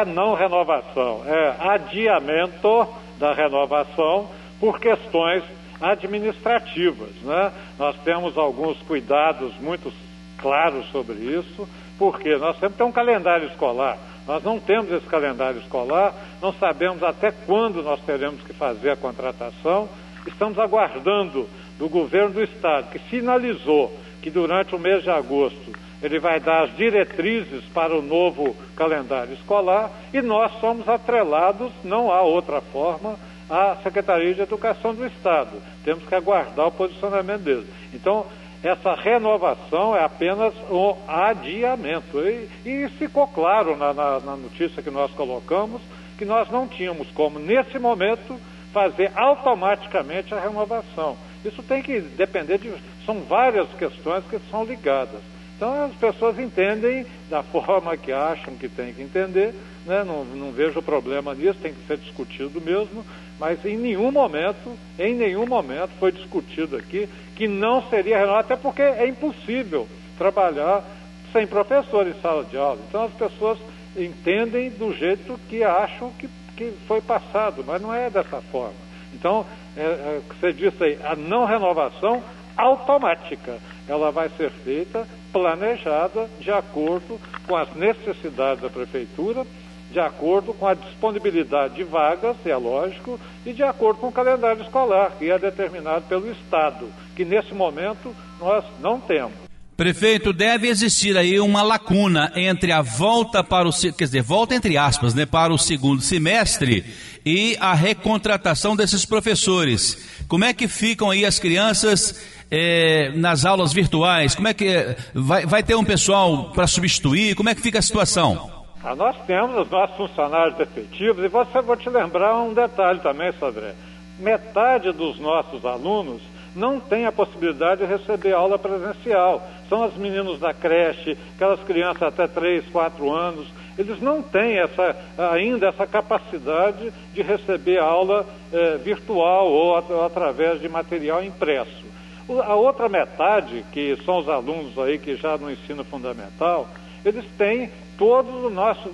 é não renovação, é adiamento da renovação por questões administrativas, né? Nós temos alguns cuidados muito claros sobre isso, porque nós temos que ter um calendário escolar. Nós não temos esse calendário escolar, não sabemos até quando nós teremos que fazer a contratação. Estamos aguardando do governo do estado, que sinalizou que durante o mês de agosto ele vai dar as diretrizes para o novo calendário escolar, e nós somos atrelados, não há outra forma, à Secretaria de Educação do Estado. Temos que aguardar o posicionamento deles. Então, essa renovação é apenas um adiamento. E ficou claro na notícia que nós colocamos que nós não tínhamos como, nesse momento, fazer automaticamente a renovação. Isso tem que depender de... São várias questões que são ligadas. Então as pessoas entendem da forma que acham que tem que entender, né? Não vejo problema nisso, tem que ser discutido mesmo, mas em nenhum momento foi discutido aqui que não seria renovado, até porque é impossível trabalhar sem professor em sala de aula. Então as pessoas entendem do jeito que acham que foi passado, mas não é dessa forma. Então, o que você disse aí, a não renovação automática, ela vai ser feita, planejada, de acordo com as necessidades da prefeitura, de acordo com a disponibilidade de vagas, é lógico, e de acordo com o calendário escolar, que é determinado pelo Estado, que nesse momento nós não temos. Prefeito, deve existir aí uma lacuna entre a volta para o, quer dizer, volta entre aspas, né, para o segundo semestre e a recontratação desses professores. Como é que ficam aí as crianças nas aulas virtuais? Como é que vai ter um pessoal para substituir? Como é que fica a situação? Nós temos os nossos funcionários efetivos, e vou te lembrar um detalhe também, Sodré. Metade dos nossos alunos não tem a possibilidade de receber aula presencial. São os meninos da creche, aquelas crianças até 3, 4 anos, eles não têm ainda essa capacidade de receber aula virtual ou através de material impresso. A outra metade, que são os alunos aí que já no ensino fundamental, eles têm todo o nosso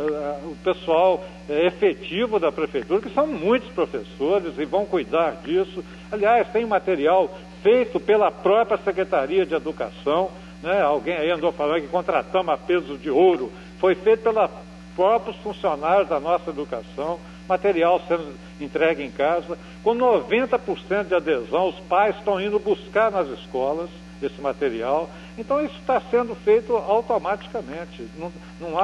o pessoal efetivo da prefeitura, que são muitos professores e vão cuidar disso. Aliás, tem material feito pela própria Secretaria de Educação, né? Alguém aí andou falando que contratamos a peso de ouro. Foi feito pelos próprios funcionários da nossa educação, material sendo entregue em casa, com 90% de adesão. Os pais estão indo buscar nas escolas esse material. Então isso está sendo feito automaticamente. Não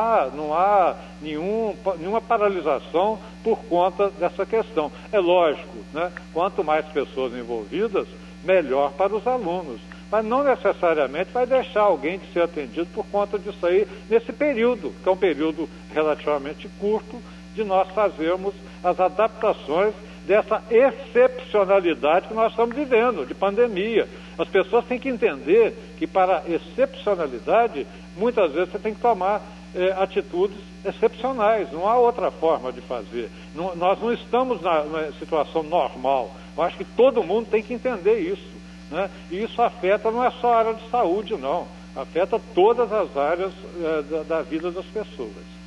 há nenhuma paralisação por conta dessa questão. É lógico, né? Quanto mais pessoas envolvidas, melhor para os alunos. Mas não necessariamente vai deixar alguém de ser atendido por conta disso aí, nesse período, que é um período relativamente curto, de nós fazermos as adaptações dessa excepcionalidade que nós estamos vivendo, de pandemia. As pessoas têm que entender que para excepcionalidade, muitas vezes você tem que tomar atitudes excepcionais, não há outra forma de fazer. Nós não estamos na situação normal. Eu acho que todo mundo tem que entender isso, né? E isso afeta, não é só a área de saúde, não. Afeta todas as áreas da vida das pessoas.